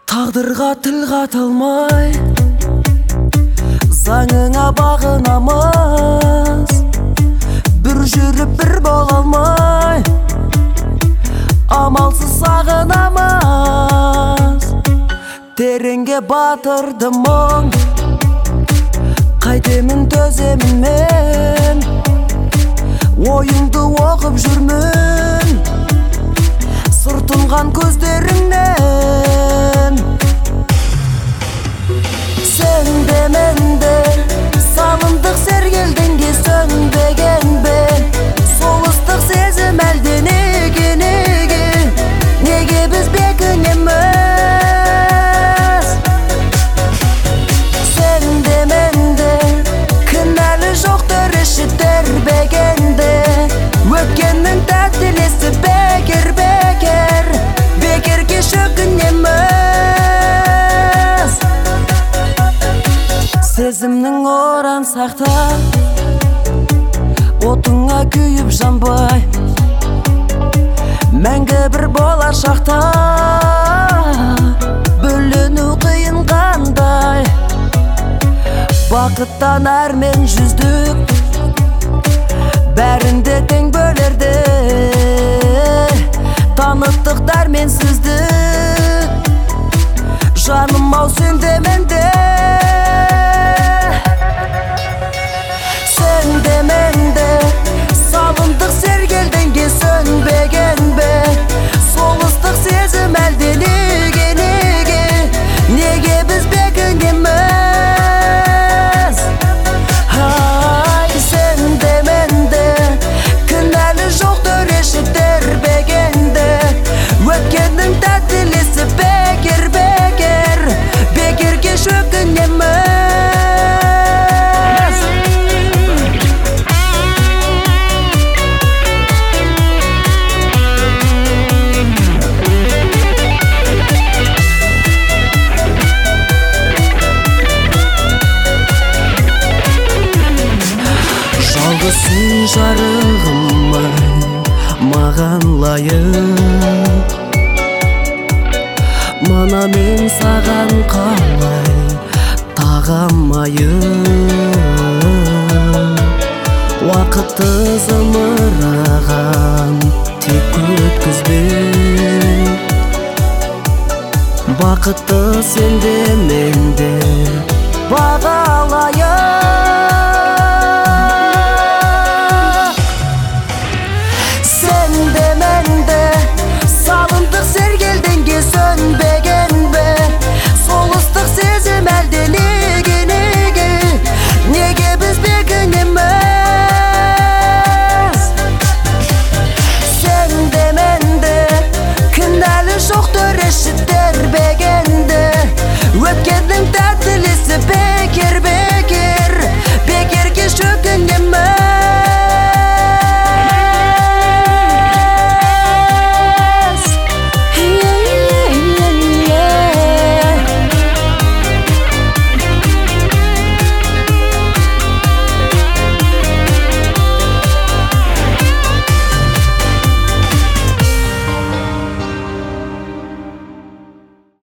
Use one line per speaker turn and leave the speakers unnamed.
Тағдырға тіл қата алмай, заңыңа бағынамыз. Бір жүріп бір бола алмай, амалсыз сағынамыз. Тереңге батырды мұң, қайтемін төземін мен. Ойыңды оқып жүрмін, сыр тұнған көздеріңнен. Сен де мен де салындық сергелденге, сөнбеген бе сол ыстық сезім әлде неге, неге біз бекінеміз? Сен де мен де кінәлі жоқ төреші тербегенде, өткеннің тәттілесі бекерге шөкінеміз. Сезімнің оран сақта, отыңа күйіп жанбай, мәңгі бір болашақта бөлену қиын қандай. Бақыттан әрмен жүздік, бәрінде тең бөлерді. Таныттық дәрменсіздік, жаным ау сен де мен де. Сен де мен де салындық сергелденге, сөнбеген бе сол ыстық сезім әлде неге, неге біз бекінеміз? Ай, сен де мен де кінәлі жоқ төреші тербегенде, өткеннің тәттілесі бекерге шөкінеміз. Жалғызсың жарығым ай, маған лайық. Мана мен саған қалай тағамайым. Уақытты зымыраған тек өткізбе, бақытты сенде менде бағалайық. Сен де мен де салындық сергелденге, сөнбеген бе сол ыстық сезім әлде неге, неге біз бекінеміз? Сен де мен де кінәлі жоқ төреші тербеген